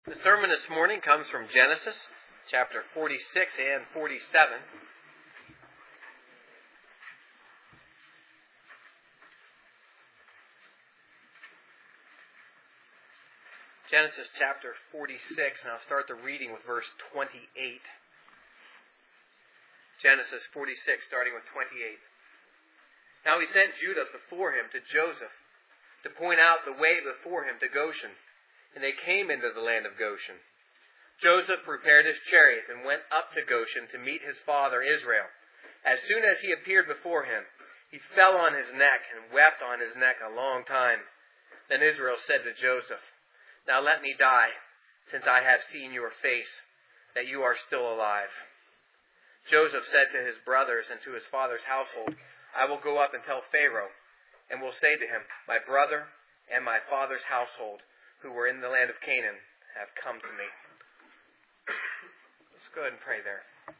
The sermon this morning comes from Genesis, chapter 46 and 47. Genesis chapter 46, and I'll start the reading with verse 28. Genesis 46, starting with 28. Now he sent Judah before him to Joseph, to point out the way before him to Goshen. And they came into the land of Goshen. Joseph prepared his chariot and went up to Goshen to meet his father Israel. As soon as he appeared before him, he fell on his neck and wept on his neck a long time. Then Israel said to Joseph, "Now let me die, since I have seen your face, that you are still alive." Joseph said to his brothers and to his father's household, "I will go up and tell Pharaoh, and will say to him, my brother and my father's household, who were in the land of Canaan, have come to me." Let's go ahead and pray there.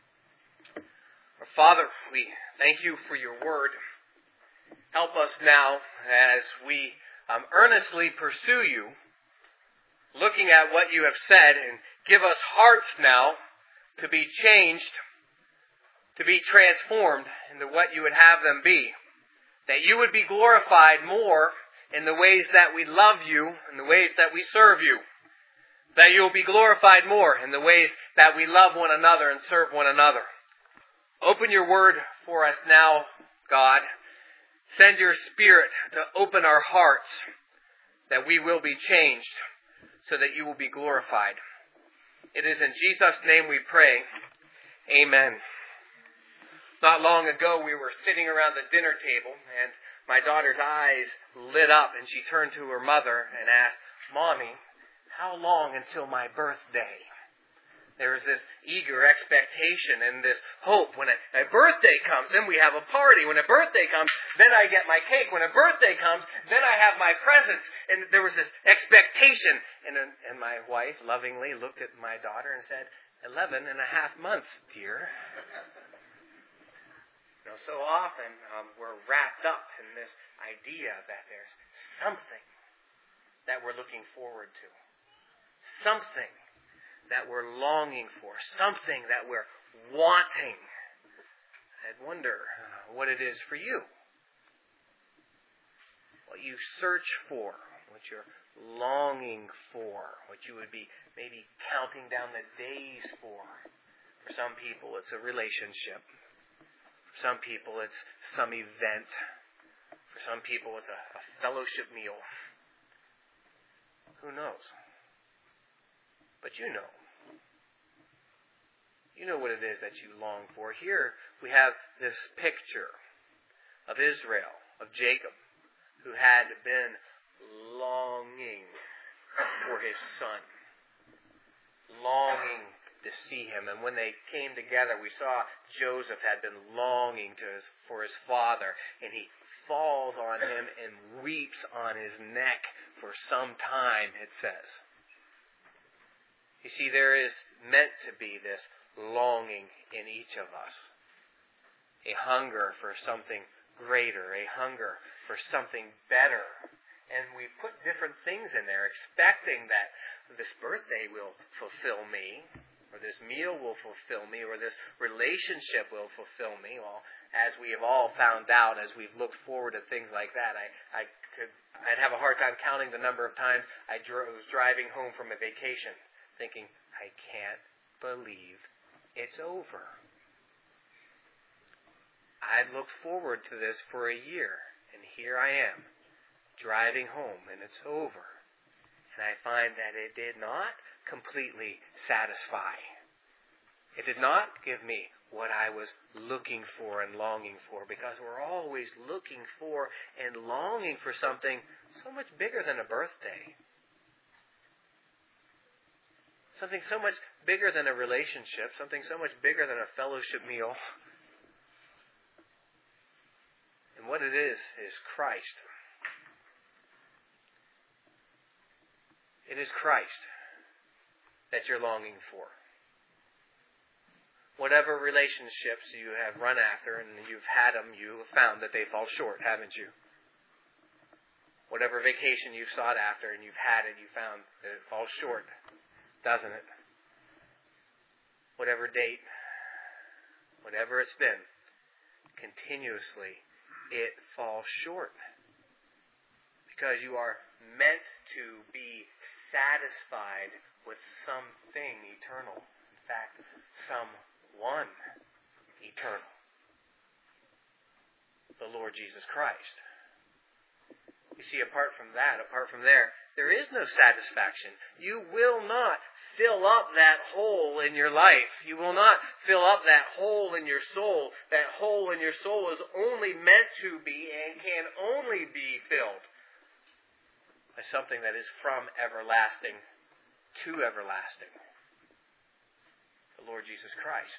Our Father, we thank you for your word. Help us now as we earnestly pursue you, looking at what you have said, and give us hearts now to be changed, to be transformed into what you would have them be. That you would be glorified more in the ways that we love you, in the ways that we serve you. That you will be glorified more in the ways that we love one another and serve one another. Open your word for us now, God. Send your Spirit to open our hearts, that we will be changed, so that you will be glorified. It is in Jesus' name we pray. Amen. Not long ago, we were sitting around the dinner table, and my daughter's eyes lit up, and she turned to her mother and asked, "Mommy, how long until my birthday?" There was this eager expectation and this hope. When a birthday comes, then we have a party. When a birthday comes, then I get my cake. When a birthday comes, then I have my presents. And there was this expectation. And my wife lovingly looked at my daughter and said, 11 and a half months, dear. So often we're wrapped up in this idea that there's something that we're looking forward to. Something that we're longing for. Something that we're wanting. I wonder what it is for you. What you search for. What you're longing for. What you would be maybe counting down the days for. For some people it's a relationship. For some people it's some event. For some people it's a fellowship meal. Who knows? But you know. You know what it is that you long for. Here we have this picture of Israel, of Jacob, who had been longing for his son. Longing to see him. And when they came together, we saw Joseph had been longing for his father. And he falls on him and weeps on his neck for some time, it says. You see, there is meant to be this longing in each of us. A hunger for something greater. A hunger for something better. And we put different things in there, expecting that this birthday will fulfill me, or this meal will fulfill me, or this relationship will fulfill me. Well, as we have all found out, as we've looked forward to things like that, I'd have a hard time counting the number of times I was driving home from a vacation, thinking, I can't believe it's over. I've looked forward to this for a year, and here I am, driving home, and it's over. And I find that it did not completely satisfy. It did not give me what I was looking for and longing for, because we're always looking for and longing for something so much bigger than a birthday. Something so much bigger than a relationship, something so much bigger than a fellowship meal. And what it is Christ. It is Christ that you're longing for. Whatever relationships you have run after and you've had them, you have found that they fall short, haven't you? Whatever vacation you've sought after and you've had it, you found that it falls short. doesn't it? Whatever date, whatever it's been, continuously it falls short. Because you are meant to be satisfied with something eternal. In fact, someone eternal. The Lord Jesus Christ. You see, apart from there, there is no satisfaction. You will not fill up that hole in your life. You will not fill up that hole in your soul. That hole in your soul is only meant to be and can only be filled by something that is from everlasting to everlasting. The Lord Jesus Christ.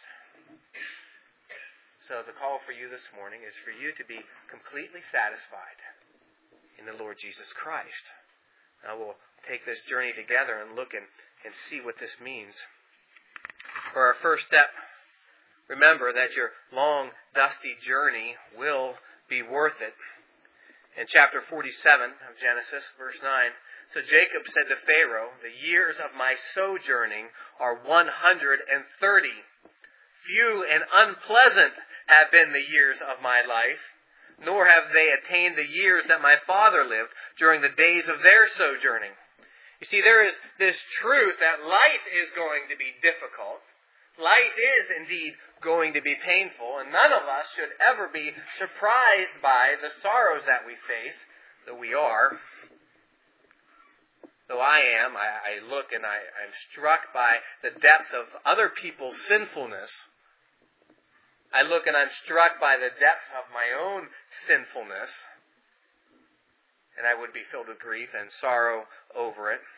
So the call for you this morning is for you to be completely satisfied in the Lord Jesus Christ. Now we'll take this journey together and look and see what this means. For our first step, remember that your long, dusty journey will be worth it. In chapter 47 of Genesis, verse 9, so Jacob said to Pharaoh, the years of my sojourning are 130. Few and unpleasant have been the years of my life, nor have they attained the years that my father lived during the days of their sojourning. You see, there is this truth that life is going to be difficult. Life is indeed going to be painful, and none of us should ever be surprised by the sorrows that we face, though we are. Though I am, I look and I'm struck by the depth of other people's sinfulness. I look and I'm struck by the depth of my own sinfulness, and I would be filled with grief and sorrow over it.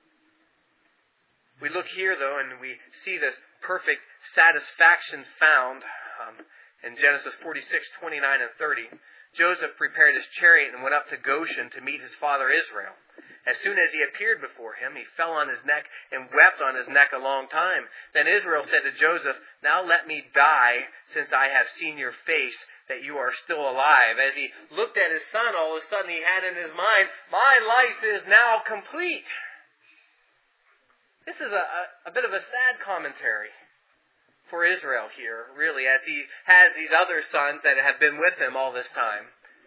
We look here, though, and we see this perfect satisfaction found in Genesis 46, 29, and 30. Joseph prepared his chariot and went up to Goshen to meet his father Israel. As soon as he appeared before him, he fell on his neck and wept on his neck a long time. Then Israel said to Joseph, now let me die, since I have seen your face, that you are still alive. As he looked at his son, all of a sudden he had in his mind, my life is now complete. This is a bit of a sad commentary for Israel here, really, as he has these other sons that have been with him all this time.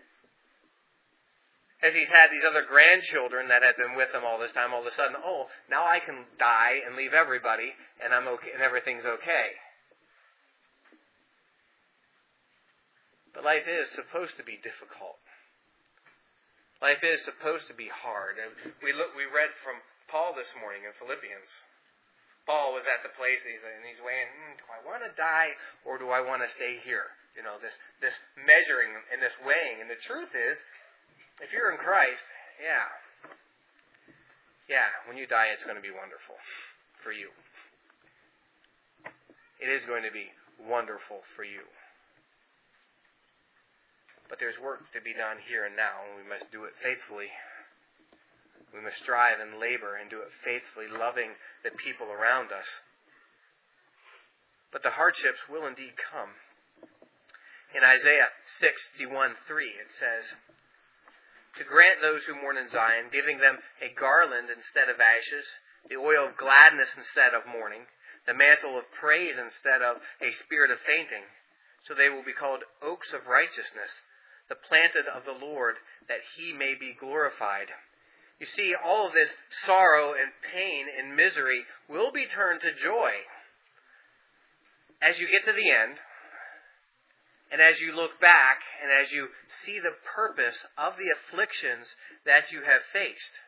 As he's had these other grandchildren that have been with him all this time, all of a sudden, oh, now I can die and leave everybody, and I'm okay, and everything's okay. But life is supposed to be difficult. Life is supposed to be hard. And we read from Paul this morning in Philippians. Paul was at the place and he's weighing, do I want to die or do I want to stay here? You know, this measuring and this weighing. And the truth is, if you're in Christ, when you die, it's going to be wonderful for you. It is going to be wonderful for you. But there's work to be done here and now, and we must do it faithfully. We must strive and labor and do it faithfully, loving the people around us. But the hardships will indeed come. In Isaiah 61:3, it says, to grant those who mourn in Zion, giving them a garland instead of ashes, the oil of gladness instead of mourning, the mantle of praise instead of a spirit of fainting. So they will be called oaks of righteousness, the planted of the Lord, that he may be glorified. You see, all of this sorrow and pain and misery will be turned to joy as you get to the end, and as you look back, and as you see the purpose of the afflictions that you have faced.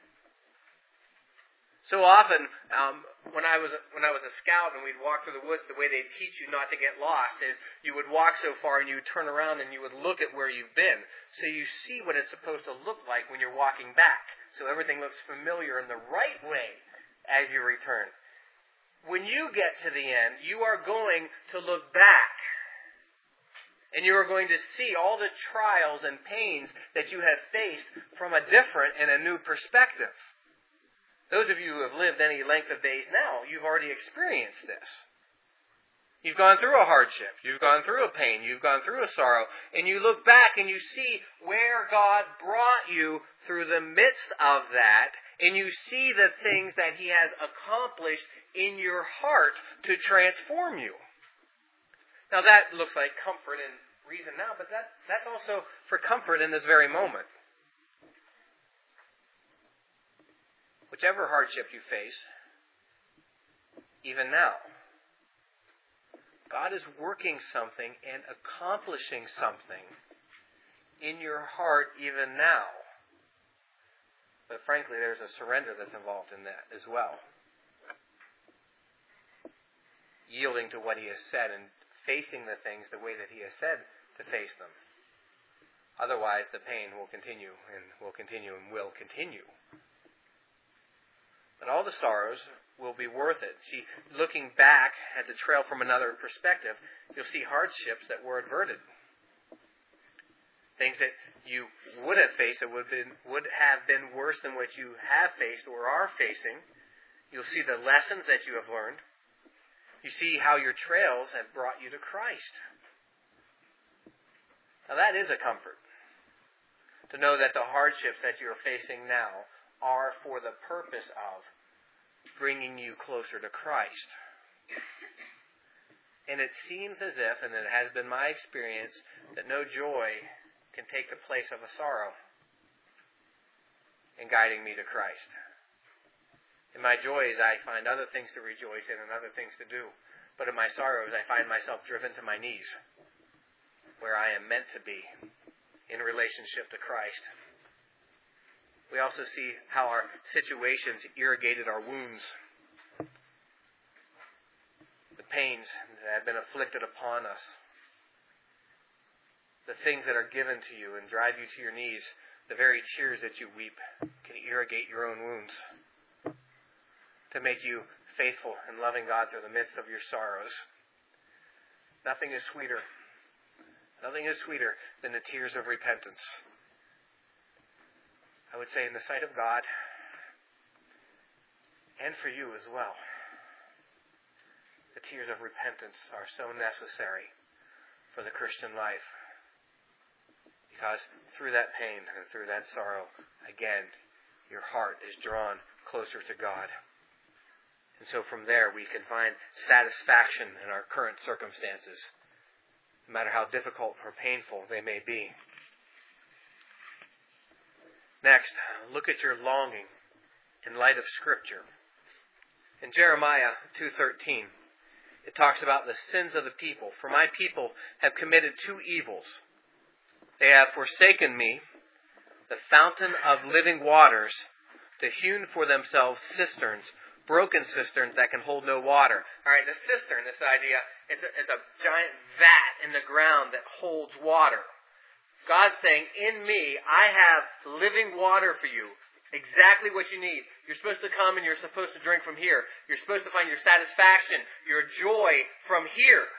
So often, when I was a scout and we'd walk through the woods, the way they teach you not to get lost is you would walk so far and you would turn around and you would look at where you've been. So you see what it's supposed to look like when you're walking back. So everything looks familiar in the right way as you return. When you get to the end, you are going to look back. And you are going to see all the trials and pains that you have faced from a different and a new perspective. Those of you who have lived any length of days now, you've already experienced this. You've gone through a hardship. You've gone through a pain. You've gone through a sorrow. And you look back and you see where God brought you through the midst of that and you see the things that He has accomplished in your heart to transform you. Now that looks like comfort and reason now, but that's also for comfort in this very moment. Whichever hardship you face, even now, God is working something and accomplishing something in your heart even now. But frankly, there's a surrender that's involved in that as well. Yielding to what He has said and facing the things the way that He has said to face them. Otherwise, the pain will continue and will continue and will continue. But all the sorrows will be worth it. See, looking back at the trail from another perspective, you'll see hardships that were averted. Things that you would have faced that would have been worse than what you have faced or are facing. You'll see the lessons that you have learned. You see how your trails have brought you to Christ. Now that is a comfort. To know that the hardships that you are facing now are for the purpose of bringing you closer to Christ. And it seems as if, and it has been my experience, that no joy can take the place of a sorrow in guiding me to Christ. In my joys, I find other things to rejoice in and other things to do. But in my sorrows, I find myself driven to my knees, where I am meant to be in relationship to Christ. We also see how our situations irrigated our wounds. The pains that have been afflicted upon us. The things that are given to you and drive you to your knees. The very tears that you weep can irrigate your own wounds. To make you faithful and loving God through the midst of your sorrows. Nothing is sweeter. Nothing is sweeter than the tears of repentance. I would say in the sight of God, and for you as well, the tears of repentance are so necessary for the Christian life. Because through that pain and through that sorrow, again, your heart is drawn closer to God. And so from there we can find satisfaction in our current circumstances, no matter how difficult or painful they may be. Next, look at your longing in light of Scripture. In Jeremiah 2:13, it talks about the sins of the people. For my people have committed two evils. They have forsaken me, the fountain of living waters, to hewn for themselves cisterns, broken cisterns that can hold no water. All right, the cistern, this idea, it's a giant vat in the ground that holds water. God's saying, in me, I have living water for you. Exactly what you need. You're supposed to come and you're supposed to drink from here. You're supposed to find your satisfaction, your joy from here.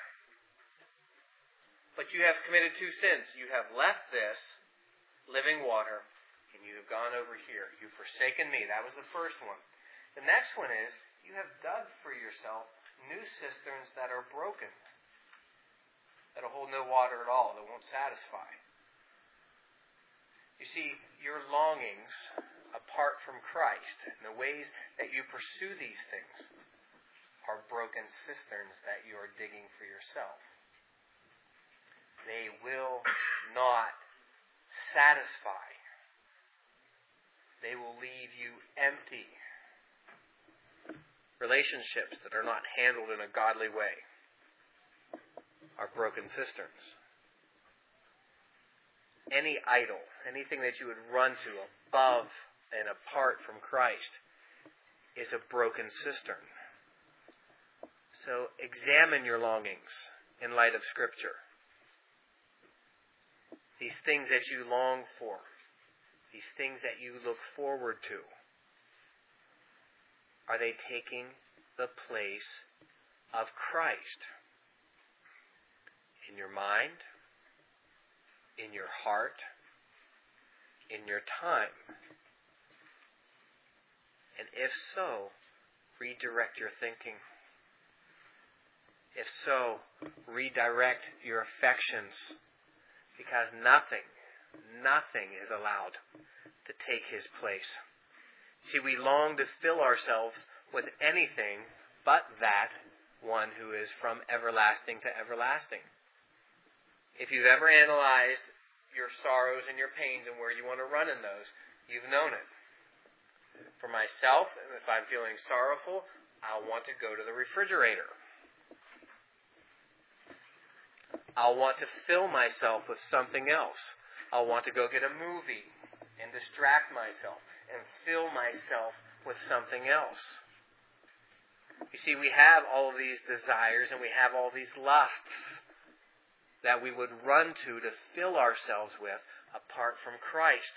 But you have committed two sins. You have left this living water and you have gone over here. You've forsaken me. That was the first one. The next one is, you have dug for yourself new cisterns that are broken, that'll hold no water at all, that won't satisfy. You see, your longings apart from Christ and the ways that you pursue these things are broken cisterns that you are digging for yourself. They will not satisfy. They will leave you empty. Relationships that are not handled in a godly way are broken cisterns. Any idol, anything that you would run to above and apart from Christ, is a broken cistern. So examine your longings in light of Scripture. These things that you long for, these things that you look forward to, are they taking the place of Christ in your mind, in your heart, in your time? And if so, redirect your thinking. If so, redirect your affections, because nothing is allowed to take His place. See, we long to fill ourselves with anything but that one who is from everlasting to everlasting. If you've ever analyzed your sorrows and your pains and where you want to run in those, you've known it. For myself, if I'm feeling sorrowful, I'll want to go to the refrigerator. I'll want to fill myself with something else. I'll want to go get a movie and distract myself and fill myself with something else. You see, we have all of these desires and we have all these lusts that we would run to fill ourselves with apart from Christ.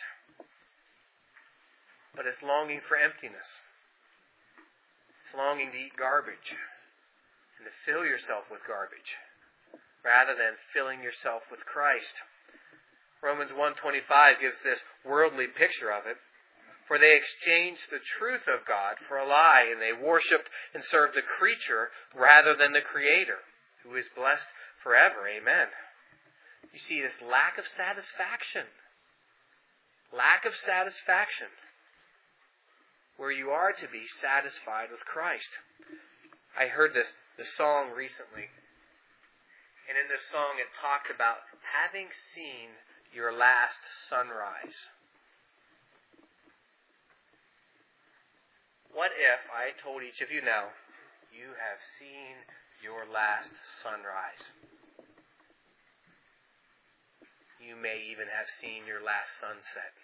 But it's longing for emptiness. It's longing to eat garbage and to fill yourself with garbage rather than filling yourself with Christ. Romans 1:25 gives this worldly picture of it. For they exchanged the truth of God for a lie, and they worshipped and served the creature rather than the Creator, who is blessed forever. Amen. You see this lack of satisfaction. Lack of satisfaction. Where you are to be satisfied with Christ. I heard this song recently. And in this song it talked about having seen your last sunrise. What if I told each of you now, you have seen your last sunrise? You may even have seen your last sunset.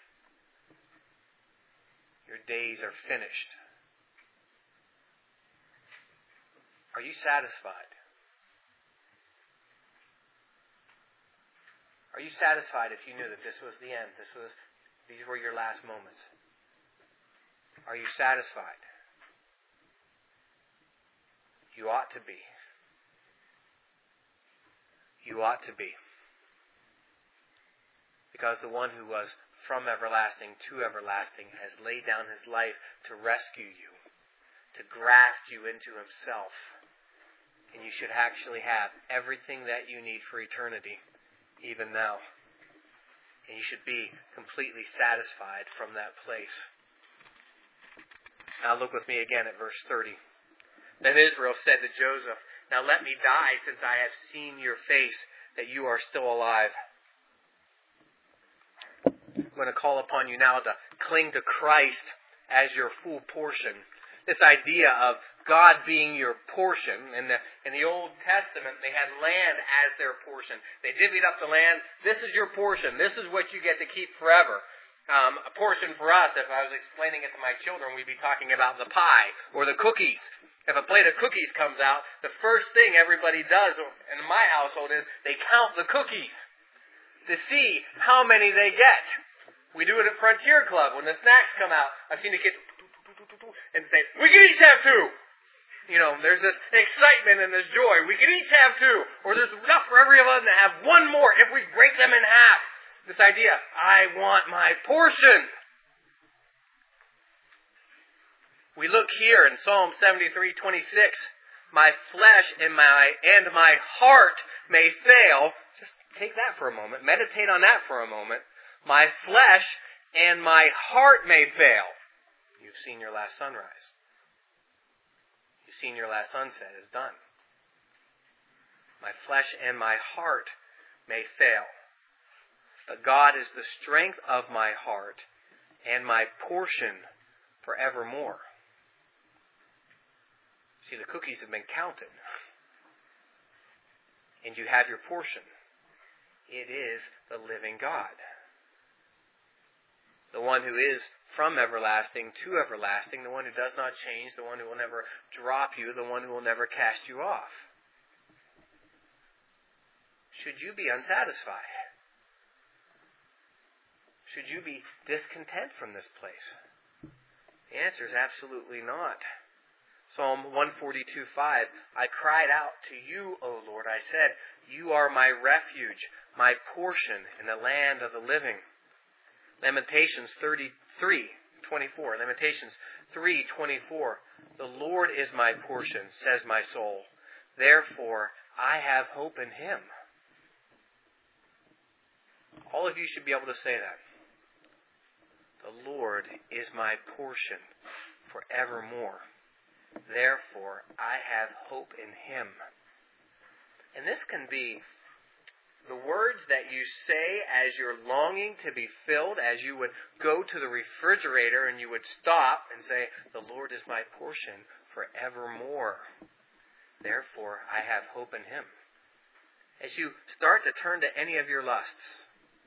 Your days are finished. Are you satisfied? Are you satisfied if you knew that this was the end? These were your last moments? Are you satisfied? You ought to be. You ought to be. Because the one who was from everlasting to everlasting has laid down his life to rescue you, to graft you into himself. And you should actually have everything that you need for eternity, even now. And you should be completely satisfied from that place. Now look with me again at verse 30. Then Israel said to Joseph, now let me die, since I have seen your face, that you are still alive. I'm going to call upon you now to cling to Christ as your full portion. This idea of God being your portion. In the Old Testament, they had land as their portion. They divvied up the land. This is your portion. This is what you get to keep forever. A portion for us, if I was explaining it to my children, we'd be talking about the pie or the cookies. If a plate of cookies comes out, the first thing everybody does in my household is they count the cookies to see how many they get. We do it at Frontier Club. When the snacks come out, I've seen the kids and say, we can each have two. You know, there's this excitement and this joy. We can each have two. Or there's enough for every of us to have one more if we break them in half. This idea, I want my portion. We look here in Psalm 73:26. My flesh and my heart may fail. Just take that for a moment. Meditate on that for a moment. My flesh and my heart may fail. You've seen your last sunrise. You've seen your last sunset is done. My flesh and my heart may fail. But God is the strength of my heart and my portion forevermore. See, the cookies have been counted. And you have your portion. It is the living God. The one who is from everlasting to everlasting, the one who does not change, the one who will never drop you, the one who will never cast you off. Should you be unsatisfied? Should you be discontent from this place? The answer is absolutely not. Psalm 142:5, I cried out to you, O Lord. I said, you are my refuge, my portion in the land of the living. Lamentations 33:24. Lamentations 3:24. The Lord is my portion, says my soul. Therefore, I have hope in Him. All of you should be able to say that. The Lord is my portion forevermore. Therefore, I have hope in Him. And this can be the words that you say as you're longing to be filled, as you would go to the refrigerator and you would stop and say, the Lord is my portion forevermore. Therefore, I have hope in Him. As you start to turn to any of your lusts,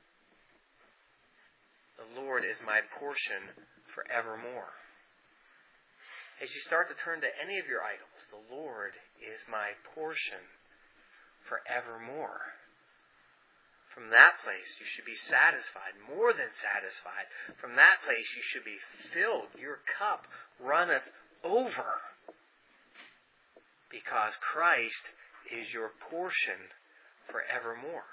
the Lord is my portion forevermore. As you start to turn to any of your idols, the Lord is my portion forevermore. From that place you should be satisfied, more than satisfied. From that place you should be filled. Your cup runneth over. Because Christ is your portion forevermore.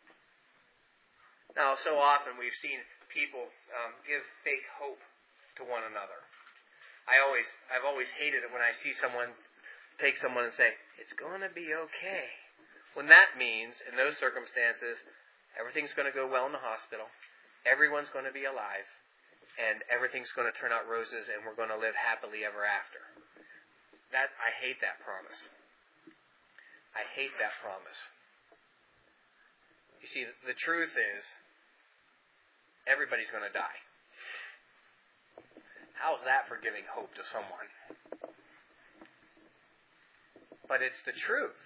Now, so often we've seen people give fake hope to one another. I've always hated it when I see someone take someone and say, it's going to be okay. When that means, in those circumstances, everything's going to go well in the hospital, everyone's going to be alive, and everything's going to turn out roses, and we're going to live happily ever after. I hate that promise. I hate that promise. You see, the truth is, everybody's going to die. How's that for giving hope to someone? But it's the truth.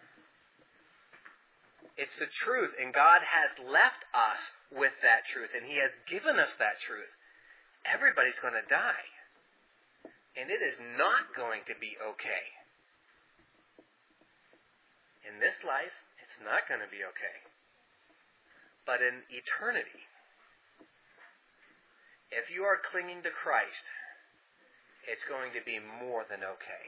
It's the truth, and God has left us with that truth, and He has given us that truth. Everybody's going to die. And it is not going to be okay. In this life, it's not going to be okay. But in eternity, if you are clinging to Christ, it's going to be more than okay.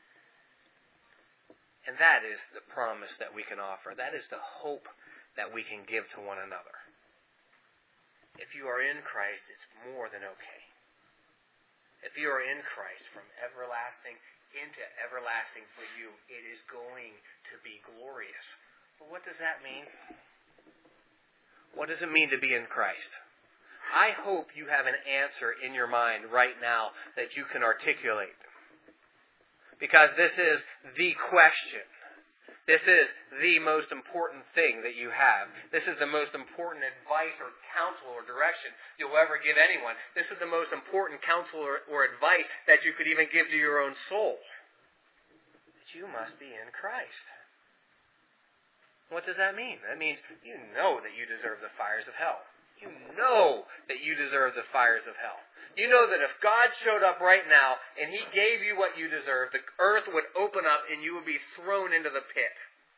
And that is the promise that we can offer. That is the hope that we can give to one another. If you are in Christ, it's more than okay. If you are in Christ, from everlasting into everlasting for you, it is going to be glorious. But what does that mean? What does it mean to be in Christ? I hope you have an answer in your mind right now that you can articulate. Because this is the question. This is the most important thing that you have. This is the most important advice or counsel or direction you'll ever give anyone. This is the most important counsel or advice that you could even give to your own soul. That you must be in Christ. What does that mean? That means you know that you deserve the fires of hell. You know that you deserve the fires of hell. You know that if God showed up right now and He gave you what you deserve, the earth would open up and you would be thrown into the pit.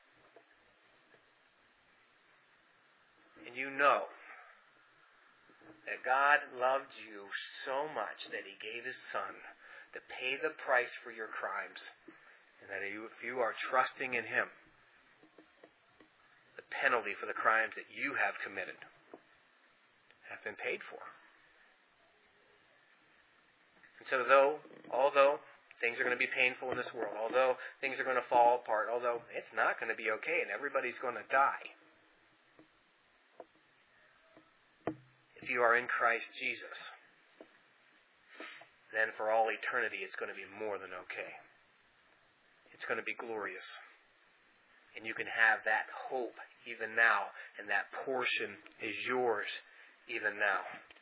And you know that God loved you so much that He gave His Son to pay the price for your crimes. And that if you are trusting in Him, the penalty for the crimes that you have committed have been paid for. And so although things are going to be painful in this world, although things are going to fall apart, although it's not going to be okay and everybody's going to die, if you are in Christ Jesus, then for all eternity it's going to be more than okay. It's going to be glorious. And you can have that hope even now, and that portion is yours even now.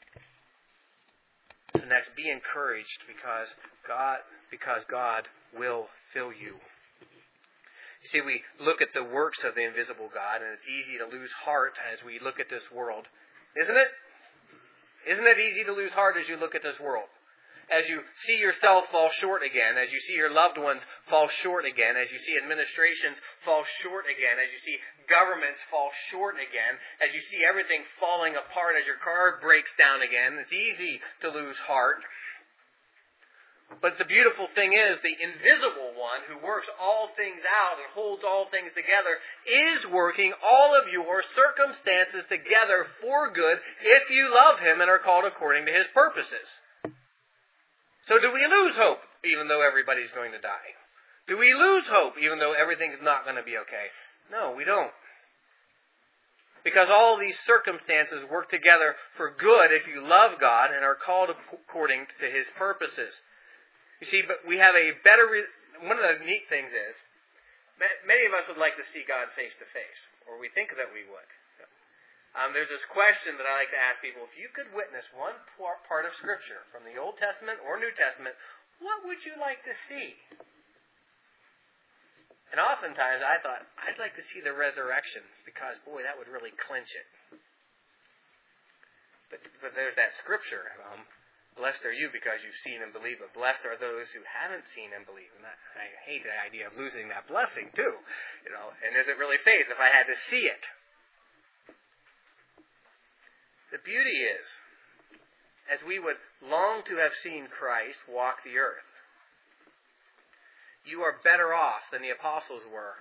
And next, be encouraged because God will fill you. You see, we look at the works of the invisible God, and it's easy to lose heart as we look at this world. Isn't it? Isn't it easy to lose heart as you look at this world? As you see yourself fall short again, as you see your loved ones fall short again, as you see administrations fall short again, as you see governments fall short again, as you see everything falling apart, as your car breaks down again, it's easy to lose heart. But the beautiful thing is, the invisible one who works all things out and holds all things together is working all of your circumstances together for good if you love Him and are called according to His purposes. So do we lose hope even though everybody's going to die? Do we lose hope even though everything's not going to be okay? No, we don't. Because all these circumstances work together for good if you love God and are called according to His purposes. You see, but we have a better... One of the neat things is, many of us would like to see God face to face, or we think that we would. There's this question that I like to ask people: if you could witness one part of Scripture from the Old Testament or New Testament, what would you like to see? And oftentimes I thought, I'd like to see the resurrection, because, boy, that would really clinch it. But there's that Scripture, blessed are you because you've seen and believe, but blessed are those who haven't seen and believe. And I hate the idea of losing that blessing, too. And is it really faith if I had to see it? The beauty is, as we would long to have seen Christ walk the earth, you are better off than the apostles were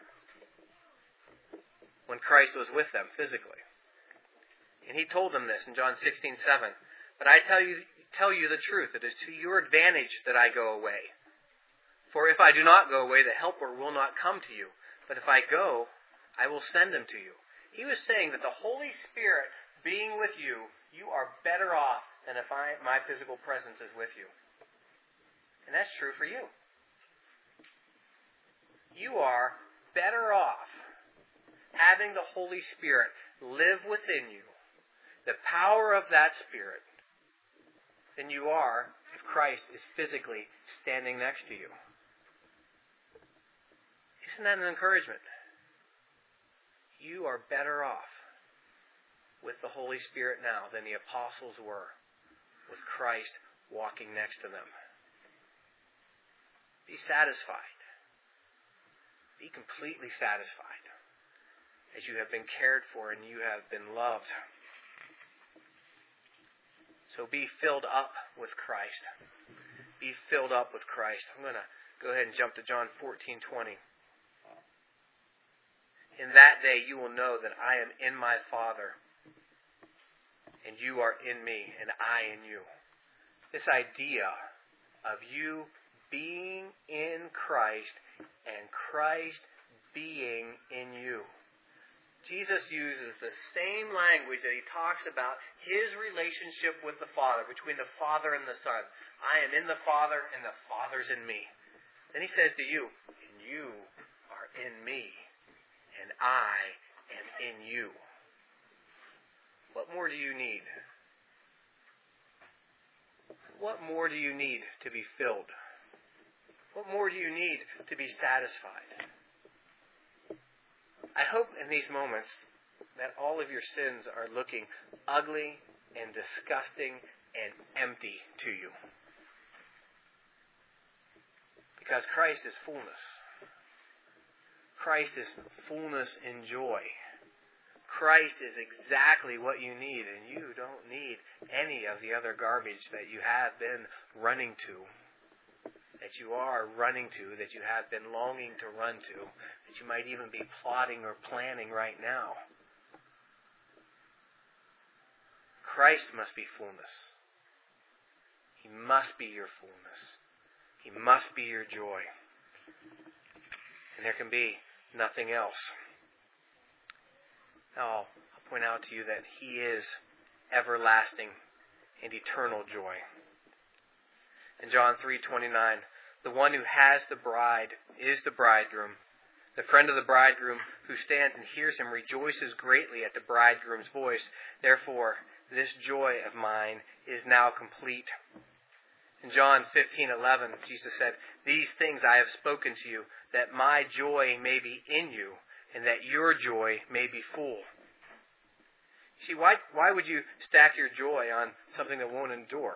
when Christ was with them physically. And He told them this in John 16:7. But I tell you the truth, it is to your advantage that I go away. For if I do not go away, the Helper will not come to you. But if I go, I will send Him to you. He was saying that the Holy Spirit being with you, you are better off than if my physical presence is with you. And that's true for you. You are better off having the Holy Spirit live within you, the power of that Spirit, than you are if Christ is physically standing next to you. Isn't that an encouragement? You are better off with the Holy Spirit now than the apostles were with Christ walking next to them. Be satisfied. Be completely satisfied as you have been cared for and you have been loved. So be filled up with Christ. Be filled up with Christ. I'm going to go ahead and jump to John 14:20. In that day you will know that I am in my Father, and you are in me, and I in you. This idea of you being in Christ and Christ being in you. Jesus uses the same language that He talks about His relationship with the Father, between the Father and the Son. I am in the Father, and the Father's in me. Then He says to you, and you are in me, and I am in you. What more do you need? What more do you need to be filled? What more do you need to be satisfied? I hope in these moments that all of your sins are looking ugly and disgusting and empty to you. Because Christ is fullness. Christ is fullness in joy. Christ is exactly what you need, and you don't need any of the other garbage that you have been running to, that you are running to, that you have been longing to run to, that you might even be plotting or planning right now. Christ must be fullness. He must be your fullness. He must be your joy. And there can be nothing else. Now, I'll point out to you that He is everlasting and eternal joy. In John 3:29, the one who has the bride is the bridegroom. The friend of the bridegroom who stands and hears him rejoices greatly at the bridegroom's voice. Therefore, this joy of mine is now complete. In John 15:11, Jesus said, "These things I have spoken to you, that my joy may be in you, and that your joy may be full." See, why would you stack your joy on something that won't endure?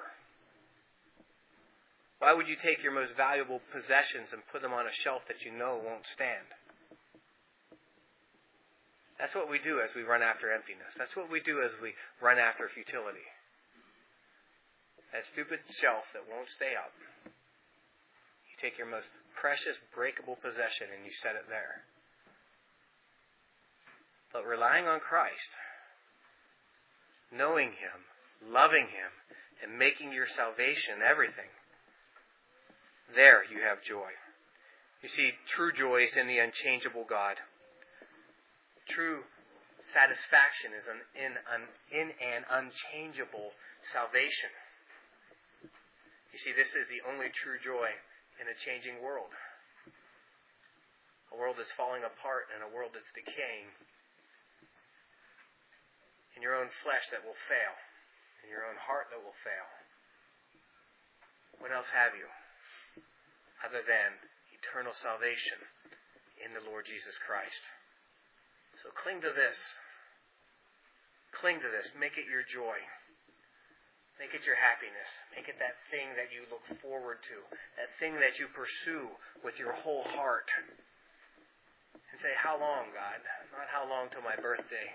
Why would you take your most valuable possessions and put them on a shelf that you know won't stand? That's what we do as we run after emptiness. That's what we do as we run after futility. That stupid shelf that won't stay up. You take your most precious, breakable possession and you set it there. But relying on Christ, knowing Him, loving Him, and making your salvation everything, there you have joy. You see, true joy is in the unchangeable God. True satisfaction is in an unchangeable salvation. You see, this is the only true joy in a changing world. A world that's falling apart and a world that's decaying. In your own flesh that will fail. In your own heart that will fail. What else have you other than eternal salvation in the Lord Jesus Christ? So cling to this. Cling to this. Make it your joy. Make it your happiness. Make it that thing that you look forward to. That thing that you pursue with your whole heart. And say, how long, God? Not how long till my birthday.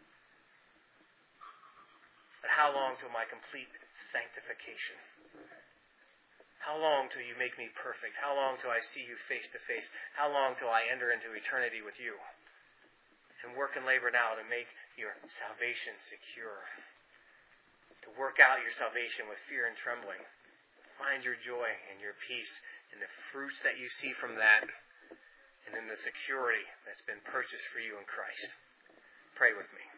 But how long till my complete sanctification? How long till you make me perfect? How long till I see you face to face? How long till I enter into eternity with you? And work and labor now to make your salvation secure. To work out your salvation with fear and trembling. Find your joy and your peace in the fruits that you see from that. And in the security that's been purchased for you in Christ. Pray with me.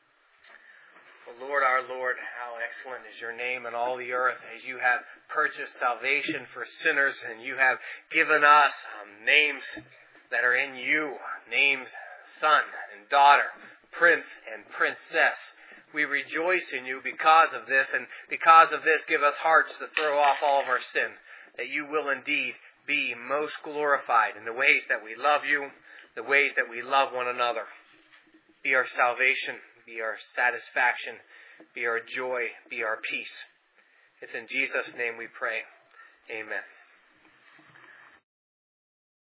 O Lord, our Lord, how excellent is your name in all the earth as you have purchased salvation for sinners and you have given us names that are in you. Names, son and daughter, prince and princess. We rejoice in you because of this, and because of this give us hearts to throw off all of our sin, that you will indeed be most glorified in the ways that we love you, the ways that we love one another. Be our salvation, be our satisfaction, be our joy, be our peace. It's in Jesus' name we pray. Amen.